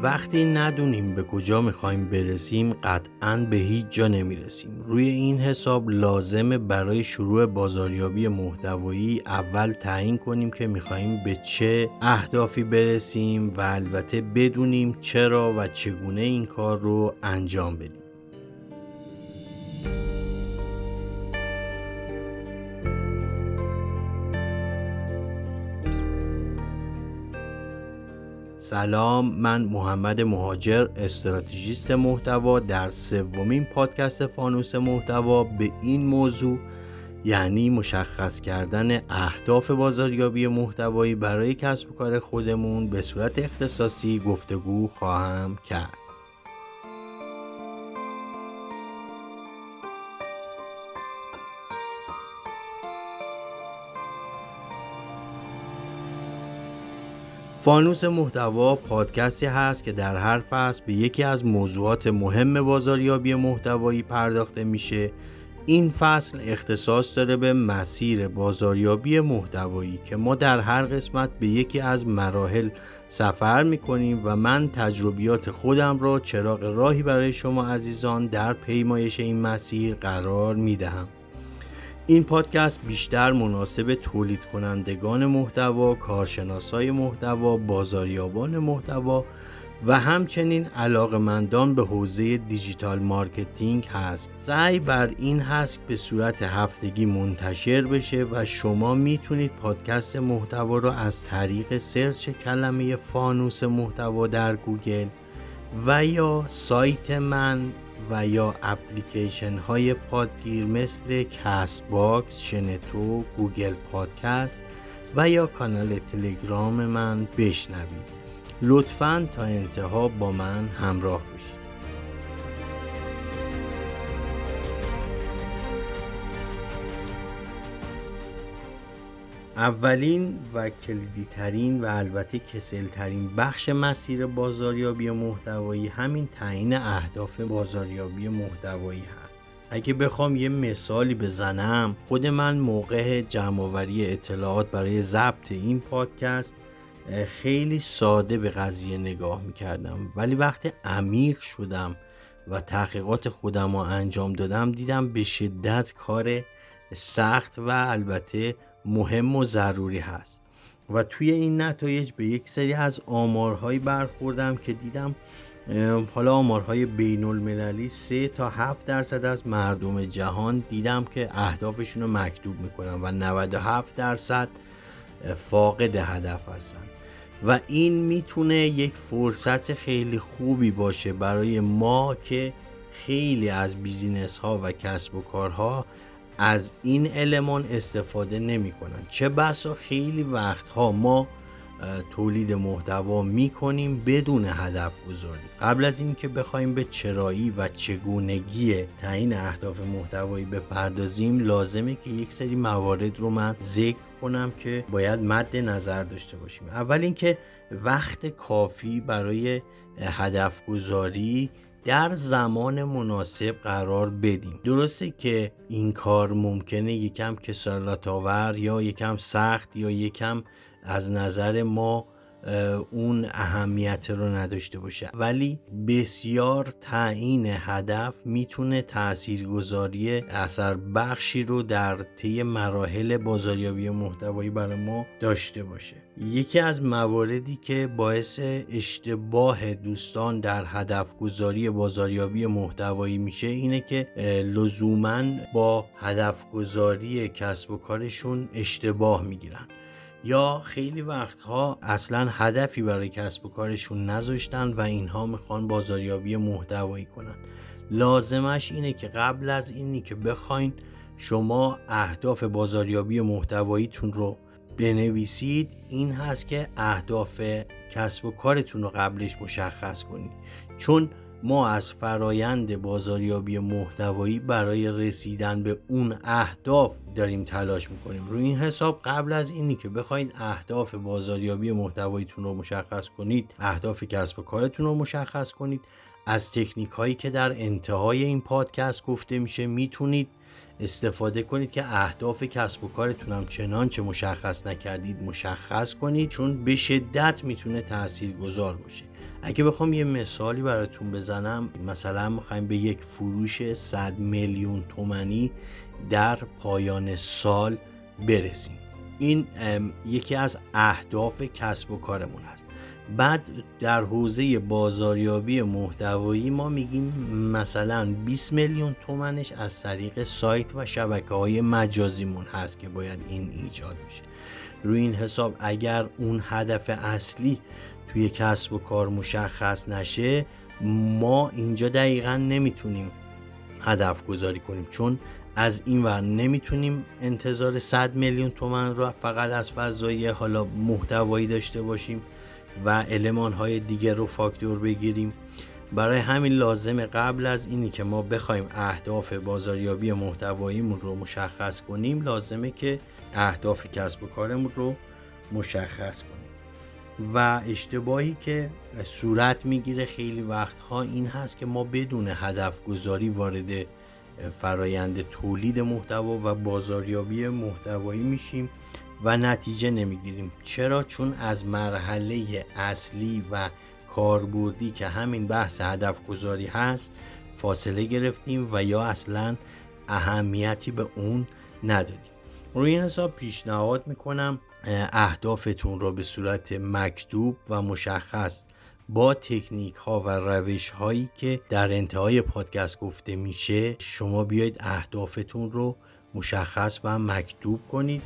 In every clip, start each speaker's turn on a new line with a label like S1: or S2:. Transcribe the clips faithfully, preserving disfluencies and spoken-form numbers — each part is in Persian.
S1: وقتی ندونیم به کجا میخوایم برسیم قطعاً به هیچ جا نمیرسیم. روی این حساب لازمه برای شروع بازاریابی محتوایی اول تعیین کنیم که میخوایم به چه اهدافی برسیم و البته بدونیم چرا و چگونه این کار رو انجام بدیم. سلام، من محمد مهاجر، استراتژیست محتوا، در سومین پادکست فانوس محتوا به این موضوع، یعنی مشخص کردن اهداف بازاریابی محتوایی برای کسب و کار خودمون به صورت اختصاصی گفتگو خواهم کرد. فانوس محتوا پادکستی هست که در هر فصل به یکی از موضوعات مهم بازاریابی محتوایی پرداخته میشه. این فصل اختصاص داره به مسیر بازاریابی محتوایی که ما در هر قسمت به یکی از مراحل سفر میکنیم و من تجربیات خودم را چراغ راهی برای شما عزیزان در پیمایش این مسیر قرار میدهم. این پادکست بیشتر مناسب تولید کنندگان محتوا، کارشناسای محتوا، بازاریابان محتوا و همچنین علاقه‌مندان به حوزه دیجیتال مارکتینگ هست. سعی بر این هست به صورت هفتگی منتشر بشه و شما میتونید پادکست محتوا رو از طریق سرچ کلمه فانوس محتوا در گوگل و یا سایت من و یا اپلیکیشن های پادگیر مثل کست باکس، شنوتو، گوگل پادکست و یا کانال تلگرام من بشنوید. لطفاً تا انتها با من همراه باشید. اولین و کلیدی ترین و البته کسل ترین بخش مسیر بازاریابی محتوایی همین تعیین اهداف بازاریابی محتوایی هست. اگه بخوام یه مثالی بزنم، خود من موقع جمع‌آوری اطلاعات برای ضبط این پادکست خیلی ساده به قضیه نگاه میکردم، ولی وقتی عمیق شدم و تحقیقات خودم رو انجام دادم دیدم به شدت کار سخت و البته مهم و ضروری هست و توی این نتایج به یک سری از آمارهایی برخوردم که دیدم حالا آمارهای بین المللی سه تا هفت درصد از مردم جهان دیدم که اهدافشون رو مکتوب میکنن و نود و هفت درصد فاقد هدف هستن و این میتونه یک فرصت خیلی خوبی باشه برای ما که خیلی از بیزینس ها و کسب و کارها از این المان استفاده نمی کنن. چه بسا خیلی وقتها ما تولید محتوا می کنیم بدون هدف گذاری. قبل از این که بخوایم به چرایی و چگونگی تعیین اهداف محتوایی بپردازیم، لازمه که یک سری موارد رو من ذکر کنم که باید مد نظر داشته باشیم. اول اینکه وقت کافی برای هدف گذاری در زمان مناسب قرار بدیم. درسته که این کار ممکنه یکم کسالت آور یا یکم سخت یا یکم از نظر ما اون اهمیت رو نداشته باشه، ولی بسیار تعیین هدف میتونه تاثیرگذاری اثر بخشی رو در طی مراحل بازاریابی محتوایی برای ما داشته باشه. یکی از مواردی که باعث اشتباه دوستان در هدف گذاری بازاریابی محتوایی میشه اینه که لزوماً با هدف گذاری کسب و کارشون اشتباه میگیرن یا خیلی وقتها اصلا هدفی برای کسب و کارشون نذاشتن و اینها میخوان بازاریابی محتوایی کنن. لازمش اینه که قبل از اینی که بخواین شما اهداف بازاریابی محتواییتون رو بنویسید، این هست که اهداف کسب و کارتون رو قبلش مشخص کنید، چون ما از فرایند بازاریابی محتوایی برای رسیدن به اون اهداف داریم تلاش میکنیم. روی این حساب قبل از اینی که بخواید اهداف بازاریابی محتواییتون رو مشخص کنید، اهداف کسب و کارتون رو مشخص کنید، از تکنیک هایی که در انتهای این پادکست گفته میشه میتونید استفاده کنید که اهداف کسب و کارتون هم چنانچه مشخص نکردید مشخص کنید، چون به شدت میتونه تاثیرگذار باشه. اگه بخوام یه مثالی براتون بزنم، مثلا میخوایم به یک فروش صد میلیون تومانی در پایان سال برسیم. این یکی از اهداف کسب و کارمون هست. بعد در حوزه بازاریابی محتوایی ما میگیم مثلا بیست میلیون تومنش از طریق سایت و شبکه‌های مجازیمون هست که باید این ایجاد بشه. روی این حساب اگر اون هدف اصلی توی کسب و کار مشخص نشه، ما اینجا دقیقاً نمیتونیم هدف گذاری کنیم، چون از این ور نمیتونیم انتظار صد میلیون تومان رو فقط از فضای حالا محتوایی داشته باشیم و المان های دیگه رو فاکتور بگیریم. برای همین لازمه قبل از اینی که ما بخوایم اهداف بازاریابی محتواییمون رو مشخص کنیم، لازمه که اهداف کسب و کارمون رو مشخص کنیم. و اشتباهی که صورت میگیره خیلی وقتها این هست که ما بدون هدف گذاری وارد فرایند تولید محتوا و بازاریابی محتوایی میشیم و نتیجه نمیگیریم. چرا؟ چون از مرحله اصلی و کاربردی که همین بحث هدف گذاری هست فاصله گرفتیم و یا اصلا اهمیتی به اون ندادیم. روی این حساب پیشنهاد میکنم اهدافتون رو به صورت مکتوب و مشخص با تکنیک ها و روش هایی که در انتهای پادکست گفته میشه شما بیاید اهدافتون رو مشخص و مکتوب کنید.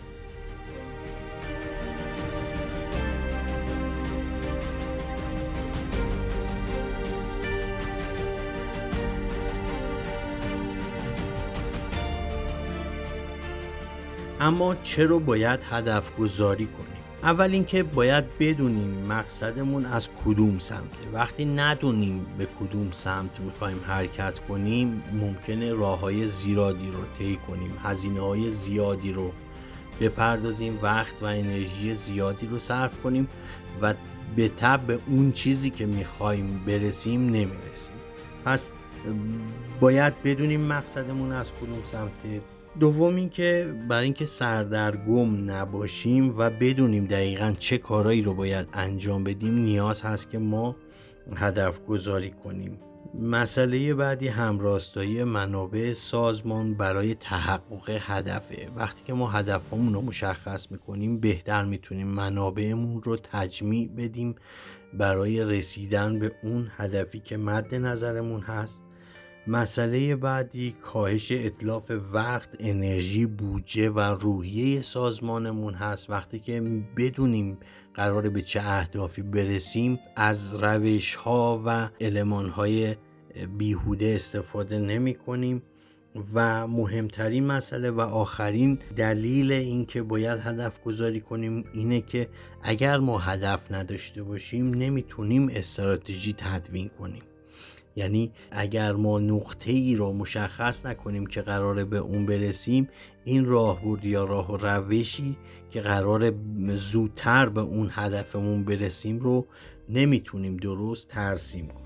S1: اما چرا باید هدف گذاری کنیم؟ اول اینکه باید بدونیم مقصدمون از کدوم سمته. وقتی ندونیم به کدوم سمت میخوایم حرکت کنیم، ممکنه راههای زیادی رو طی کنیم، هزینه‌های زیادی رو بپردازیم، وقت و انرژی زیادی رو صرف کنیم و به تبع به اون چیزی که میخوایم برسیم نمیرسیم. پس باید بدونیم مقصدمون از کدوم سمته. دوم این که برای اینکه سردرگم نباشیم و بدونیم دقیقاً چه کارهایی رو باید انجام بدیم، نیاز هست که ما هدف گذاری کنیم. مسئله بعدی همراستایی منابع سازمان برای تحقق هدفه. وقتی که ما هدفمون رو مشخص میکنیم، بهتر میتونیم منابعمون رو تجمیع بدیم برای رسیدن به اون هدفی که مد نظرمون هست. مسئله بعدی کاهش اتلاف وقت، انرژی، بودجه و روحیه سازمانمون هست. وقتی که بدونیم قراره به چه اهدافی برسیم، از روش ها و المان های بیهوده استفاده نمی کنیم. و مهمترین مسئله و آخرین دلیل این که باید هدف گذاری کنیم اینه که اگر ما هدف نداشته باشیم نمیتونیم استراتژی تدوین کنیم. یعنی اگر ما نقطه ای رو مشخص نکنیم که قراره به اون برسیم، این راهبرد یا راه و روشی که قراره زودتر به اون هدفمون برسیم رو نمیتونیم درست ترسیم کنیم.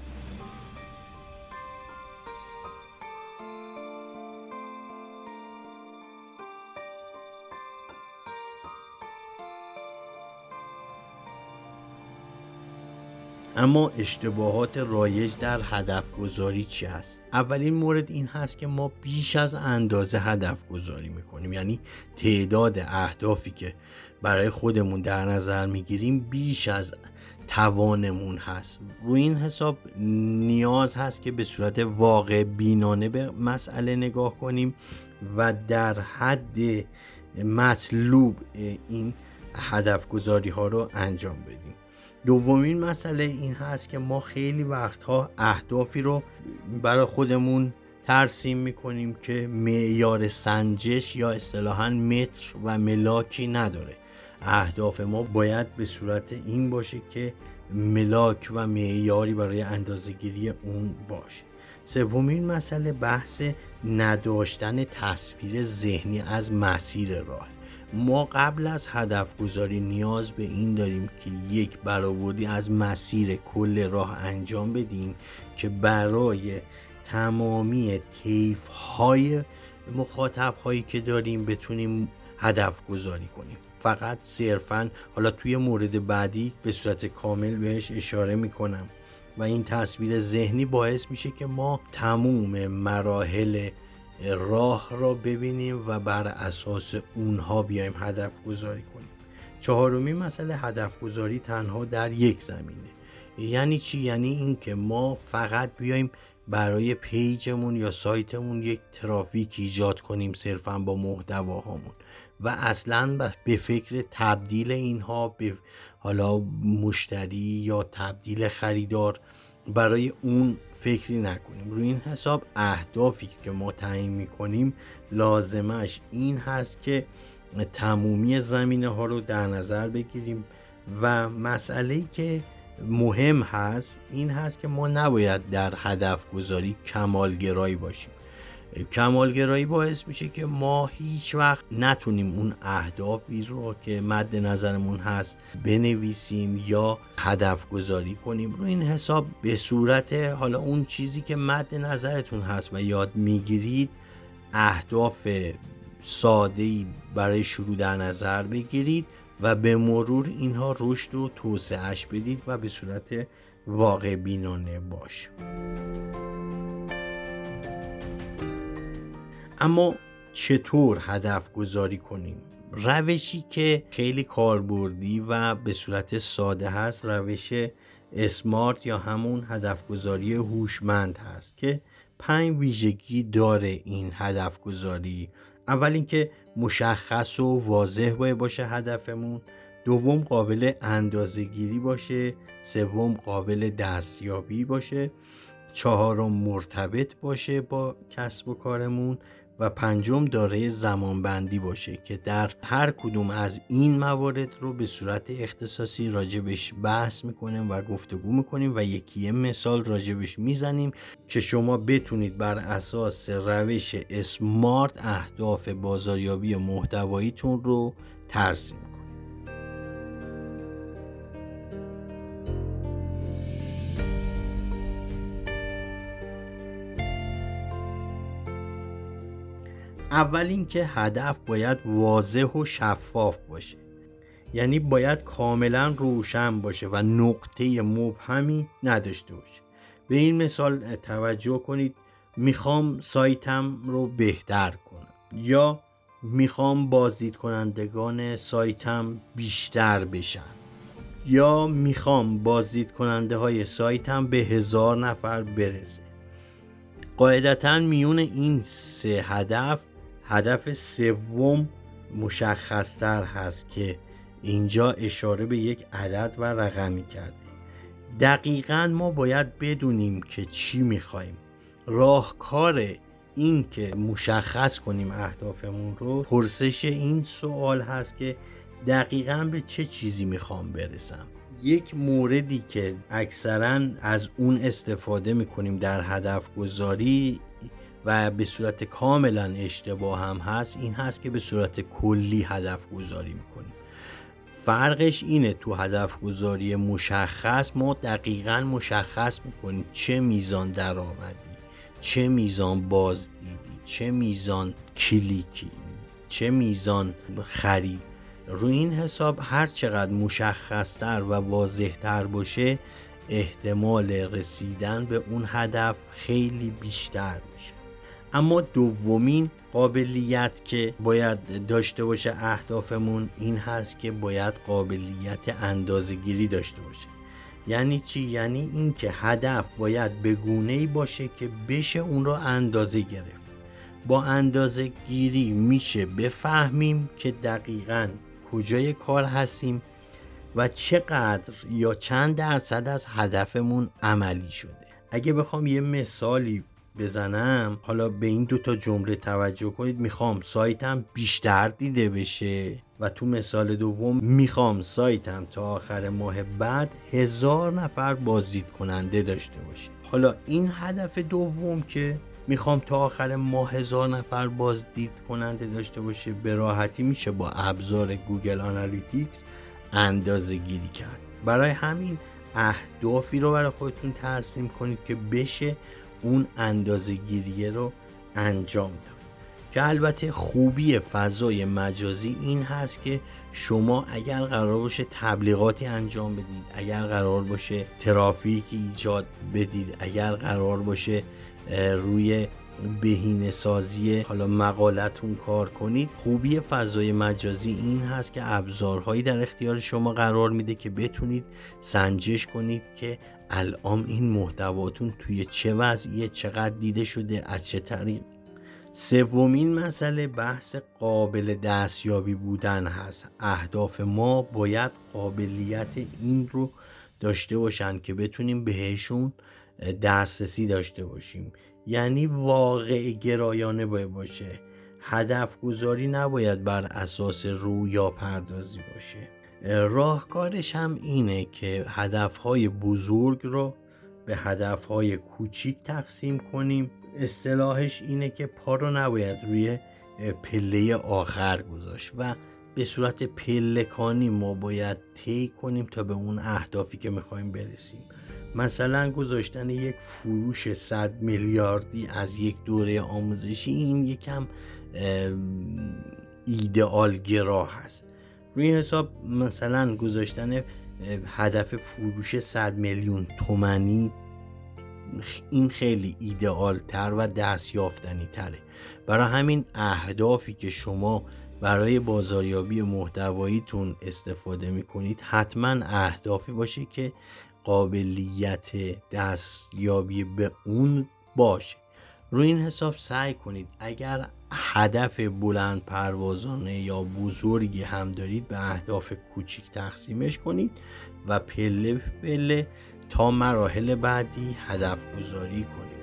S1: اما اشتباهات رایج در هدف گذاری چی هست؟ اولین مورد این هست که ما بیش از اندازه هدف گذاری میکنیم. یعنی تعداد اهدافی که برای خودمون در نظر میگیریم بیش از توانمون هست. روی این حساب نیاز هست که به صورت واقع بینانه به مسئله نگاه کنیم و در حد مطلوب این هدف گذاری ها رو انجام بدیم. دومین مسئله این هست که ما خیلی وقتها اهدافی رو برای خودمون ترسیم میکنیم که معیار سنجش یا اصطلاحاً متر و ملاکی نداره. اهداف ما باید به صورت این باشه که ملاک و معیاری برای اندازه‌گیری اون باشه. سومین مسئله بحث نداشتن تصویر ذهنی از مسیر راه. ما قبل از هدف گذاری نیاز به این داریم که یک برآوردی از مسیر کل راه انجام بدیم که برای تمامی طیف‌های مخاطب هایی که داریم بتونیم هدف گذاری کنیم. فقط صرفاً، حالا توی مورد بعدی به صورت کامل بهش اشاره میکنم، و این تصویر ذهنی باعث میشه که ما تموم مراحل راه را ببینیم و بر اساس اونها بیایم هدف گذاری کنیم. چهارمین مسئله هدف گذاری تنها در یک زمینه. یعنی چی؟ یعنی این که ما فقط بیایم برای پیجمون یا سایتمون یک ترافیک ایجاد کنیم صرفا با محتواهامون و اصلا به فکر تبدیل اینها به حالا مشتری یا تبدیل خریدار برای اون فکری نکنیم. روی این حساب اهدافی که ما تعیین میکنیم لازمش این هست که تمامی زمینه ها رو در نظر بگیریم و مسئله‌ای که مهم هست این هست که ما نباید در هدف گذاری کمالگرایی باشیم. کمالگرایی باعث میشه که ما هیچ وقت نتونیم اون اهدافی رو که مد نظرمون هست بنویسیم یا هدف گذاری کنیم. رو این حساب به صورت حالا اون چیزی که مد نظرتون هست و یاد میگیرید اهداف ساده‌ای برای شروع در نظر بگیرید و به مرور اینها رشد و توسعه‌اش بدید و به صورت واقع بینانه باشه. اما چطور هدف گذاری کنیم؟ روشی که خیلی کاربردی و به صورت ساده هست روش اسمارت یا همون هدف گذاری هوشمند هست که پنج ویژگی داره این هدف گذاری. اول اینکه مشخص و واضح باید باشه هدفمون، دوم قابل اندازه‌گیری باشه، سوم قابل دستیابی باشه، چهارم مرتبط باشه با کسب و کارمون و پنجم دارای زمانبندی باشه که در هر کدوم از این موارد رو به صورت اختصاصی راجبش بحث میکنیم و گفتگو میکنیم و یکی مثال راجبش میزنیم که شما بتونید بر اساس روش اسمارت اهداف بازاریابی محتواییتون رو ترسیم کنید. اول اینکه هدف باید واضح و شفاف باشه، یعنی باید کاملا روشن باشه و نقطه مبهمی نداشته باشه. به این مثال توجه کنید، میخوام سایتم رو بهتر کنم یا میخوام بازدید کنندگان سایتم بیشتر بشن یا میخوام بازدید کننده های سایتم به هزار نفر برسه. قاعدتاً میون این سه هدف هدف سوم مشخص‌تر هست که اینجا اشاره به یک عدد و رقمی کرده. دقیقاً ما باید بدونیم که چی میخوایم. راهکار این که مشخص کنیم اهدافمون رو پرسش این سوال هست که دقیقاً به چه چیزی میخوام برسم. یک موردی که اکثراً از اون استفاده میکنیم در هدف گذاری و به صورت کاملا اشتباه هم هست این هست که به صورت کلی هدف گذاری میکنیم. فرقش اینه تو هدف گذاری مشخص ما دقیقاً مشخص میکنیم چه میزان درآمدی، چه میزان بازدیدی، چه میزان کلیکی، چه میزان خرید. روی این حساب هر چقدر مشخصتر و واضحتر باشه احتمال رسیدن به اون هدف خیلی بیشتر میشه. اما دومین قابلیت که باید داشته باشه اهدافمون این هست که باید قابلیت اندازه‌گیری داشته باشه. یعنی چی؟ یعنی این که هدف باید به گونه‌ای باشه که بشه اون رو اندازه گرفت. با اندازه گیری میشه بفهمیم که دقیقاً کجای کار هستیم و چقدر یا چند درصد از هدفمون عملی شده. اگه بخوام یه مثالی بزنم، حالا به این دو تا جمله توجه کنید. میخوام سایتم بیشتر دیده بشه و تو مثال دوم میخوام سایتم تا آخر ماه بعد هزار نفر بازدید کننده داشته باشه. حالا این هدف دوم که میخوام تا آخر ماه هزار نفر بازدید کننده داشته باشه به راحتی میشه با ابزار گوگل آنالیتیکس اندازه گیری کرد. برای همین اهدافی رو برای خودتون ترسیم کنید که بشه اون اندازه گیریه رو انجام داد. که البته خوبی فضای مجازی این هست که شما اگر قرار باشه تبلیغاتی انجام بدید، اگر قرار باشه ترافیک ایجاد بدید، اگر قرار باشه روی بهینه سازی حالا مقالتون کار کنید، خوبی فضای مجازی این هست که ابزارهایی در اختیار شما قرار میده که بتونید سنجش کنید که الان این محتواتون توی چه وضعیه، چقدر دیده شده، از چه طریق. سومین مسئله بحث قابل دستیابی بودن هست. اهداف ما باید قابلیت این رو داشته باشن که بتونیم بهشون دسترسی داشته باشیم، یعنی واقع گرایانه باید باشه. هدف گذاری نباید بر اساس رویا پردازی باشه. راهکارش هم اینه که هدفهای بزرگ رو به هدفهای کوچیک تقسیم کنیم. اصطلاحش اینه که پا رو نباید روی پله آخر گذاشت و به صورت پلکانی ما باید طی کنیم تا به اون اهدافی که میخوایم برسیم. مثلا گذاشتن یک فروش صد میلیاردی از یک دوره آموزشی، این یکم ایدئال گرا هست. روی حساب مثلا گذاشتن هدف فروش صد میلیون تومانی، این خیلی ایدئال تر و دستیافتنی تره. برای همین اهدافی که شما برای بازاریابی محتواییتون استفاده میکنید حتما اهدافی باشه که قابلیت دستیابی به اون باشه. روی این حساب سعی کنید اگر هدف بلند پروازانه یا بزرگی هم دارید به اهداف کوچیک تقسیمش کنید و پله پله تا مراحل بعدی هدف گذاری کنید.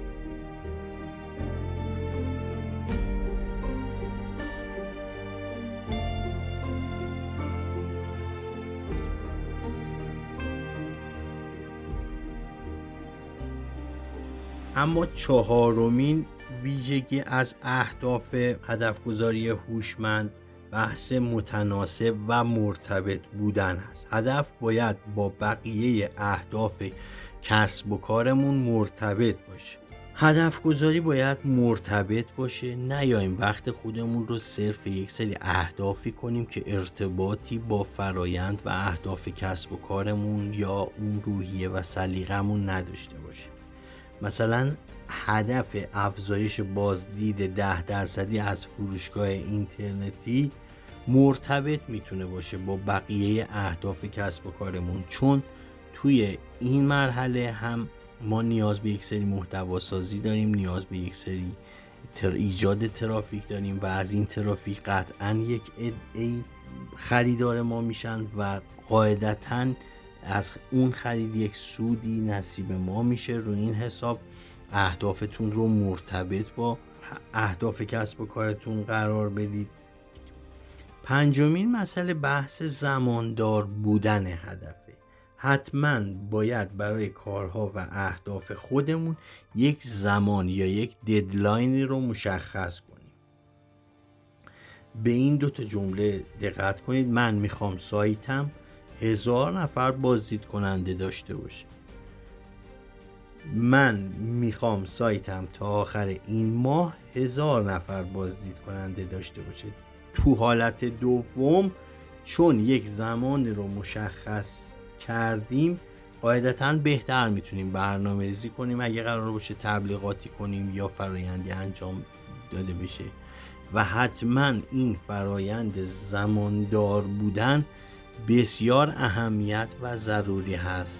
S1: اما چهارمین ویژگی از اهداف هدف گذاری هوشمند بحث متناسب و مرتبط بودن هست. هدف باید با بقیه اهداف کسب و کارمون مرتبط باشه. هدف گذاری باید مرتبط باشه، نیاییم وقت خودمون رو صرف یک سری اهدافی کنیم که ارتباطی با فرایند و اهداف کسب و کارمون یا اون روحیه و سلیقمون نداشته باشه. مثلا هدف افزایش بازدید ده درصدی از فروشگاه اینترنتی مرتبط میتونه باشه با بقیه اهداف کسب و کارمون، چون توی این مرحله هم ما نیاز به یک سری محتوا سازی داریم، نیاز به یک سری تر ایجاد ترافیک داریم و از این ترافیک قطعاً یک عده‌ای خریدار ما میشن و قاعدتاً از اون خرید یک سودی نصیب ما میشه. روی این حساب اهدافتون رو مرتبط با اهداف کسب و کارتون قرار بدید. پنجمین مسئله بحث زماندار بودن هدفه. حتما باید برای کارها و اهداف خودمون یک زمان یا یک ددلاینی رو مشخص کنیم. به این دو تا جمله دقت کنید. من میخوام سایتم هزار نفر بازدید کننده داشته باشه. من میخوام سایتم تا آخر این ماه هزار نفر بازدید کننده داشته باشه. تو حالت دوم چون یک زمان رو مشخص کردیم قاعدتاً بهتر میتونیم برنامه ریزی کنیم اگه قرار باشه تبلیغاتی کنیم یا فرایندی انجام داده بشه. و حتما این فرایند زماندار بودن بسیار اهمیت و ضروری هست.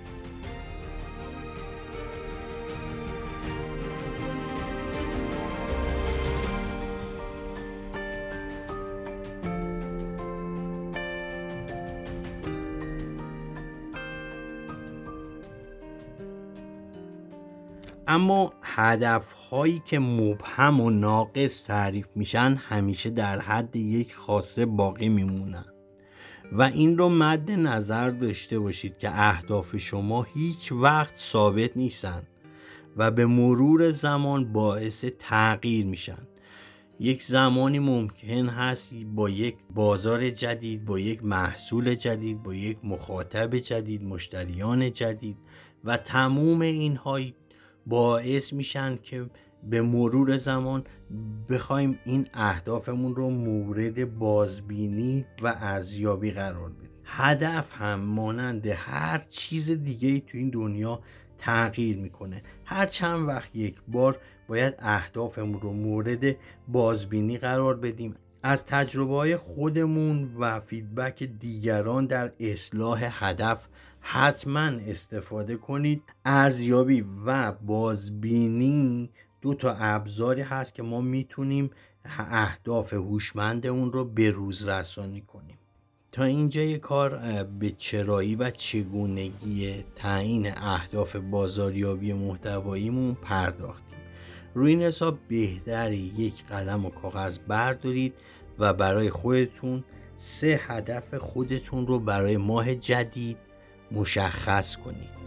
S1: اما هدف‌هایی که مبهم و ناقص تعریف میشن همیشه در حد یک خواسته باقی میمونن و این رو مد نظر داشته باشید که اهداف شما هیچ وقت ثابت نیستن و به مرور زمان باعث تغییر میشن. یک زمانی ممکن هست با یک بازار جدید، با یک محصول جدید، با یک مخاطب جدید، مشتریان جدید و تموم اینها باعث میشن که به مرور زمان بخوایم این اهدافمون رو مورد بازبینی و ارزیابی قرار بدیم. هدف هم مانند هر چیز دیگه‌ای تو این دنیا تغییر میکنه. هر چند وقت یک بار باید اهدافمون رو مورد بازبینی قرار بدیم. از تجربه های خودمون و فیدبک دیگران در اصلاح هدف حتما استفاده کنید. ارزیابی و بازبینی دو تا ابزاری هست که ما میتونیم اهداف هوشمندمون رو به روز رسانی کنیم. تا اینجای کار به چرایی و چگونگی تعیین اهداف بازاریابی محتواییمون پرداختیم. روی این حساب بهتره یک قلم و کاغذ بردارید و برای خودتون سه هدف خودتون رو برای ماه جدید مشخص کنید.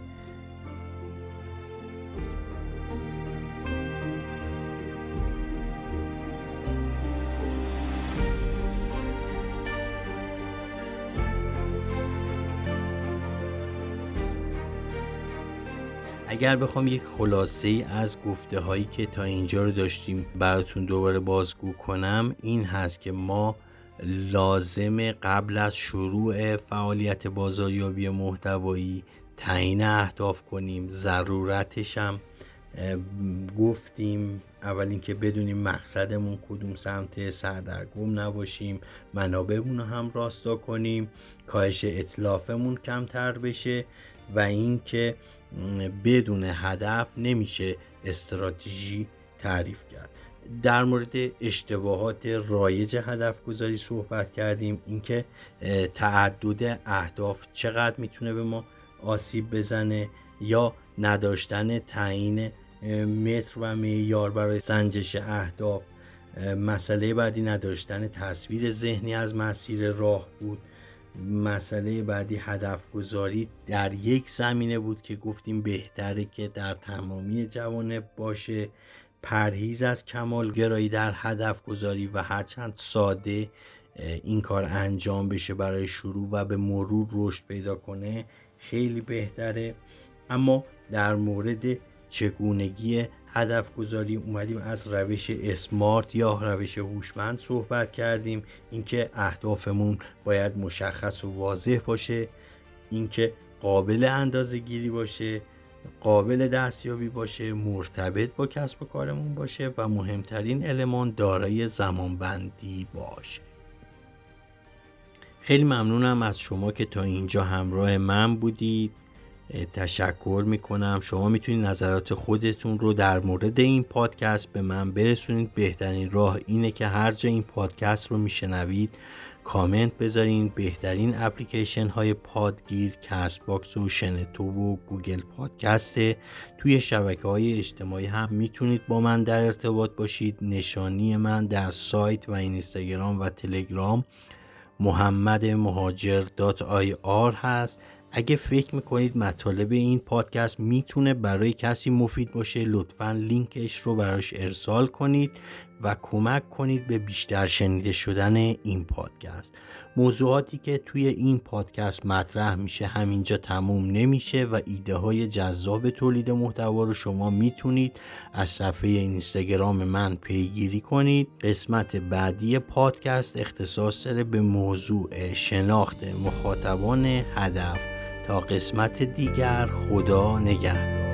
S1: اگر بخوام یک خلاصه از گفته هایی که تا اینجا رو داشتیم براتون دوباره بازگو کنم، این هست که ما لازمه قبل از شروع فعالیت بازاریابی محتوایی تعیین اهداف کنیم. ضرورتش هم گفتیم، اول اینکه بدونیم مقصدمون کدوم سمت، سردرگم نباشیم، منابعمون رو هم راستا کنیم، کاهش اتلافمون کمتر بشه و اینکه بدون هدف نمیشه استراتژی تعریف کرد. در مورد اشتباهات رایج هدف گذاری صحبت کردیم، اینکه تعدد اهداف چقدر میتونه به ما آسیب بزنه، یا نداشتن تعیین متر و معیار برای سنجش اهداف. مسئله بعدی نداشتن تصویر ذهنی از مسیر راه بود. مسئله بعدی هدف گذاری در یک زمینه بود که گفتیم بهتره که در تمامی جوانب باشه. پرهیز از کمال گرایی در هدف گذاری و هرچند ساده این کار انجام بشه برای شروع و به مرور رشد پیدا کنه خیلی بهتره. اما در مورد چگونگی هدف گذاری اومدیم از روش اسمارت یا روش هوشمند صحبت کردیم. اینکه اهدافمون باید مشخص و واضح باشه، اینکه قابل اندازه‌گیری باشه، قابل دستیابی باشه، مرتبط با کسب و کارمون باشه و مهمترین المان دارای زمانبندی باشه. خیلی ممنونم از شما که تا اینجا همراه من بودید. تشکر میکنم. شما میتونید نظرات خودتون رو در مورد این پادکست به من برسونید. بهترین راه اینه که هر جا این پادکست رو میشنوید کامنت بذارین. بهترین اپلیکیشن های پادگیر کست باکس و شنوتو و گوگل پادکسته. توی شبکه های اجتماعی هم میتونید با من در ارتباط باشید. نشانی من در سایت و اینستاگرام و تلگرام محمد مهاجر دات آی آر هست. اگه فکر میکنید مطالب این پادکست میتونه برای کسی مفید باشه، لطفاً لینکش رو براش ارسال کنید و کمک کنید به بیشتر شنیده شدن این پادکست. موضوعاتی که توی این پادکست مطرح میشه همینجا تموم نمیشه و ایده های جذاب تولید محتوا رو شما میتونید از صفحه اینستاگرام من پیگیری کنید. قسمت بعدی پادکست اختصاص داره به موضوع شناخت مخاطبان هدف. تا قسمت دیگر، خدا نگهدار.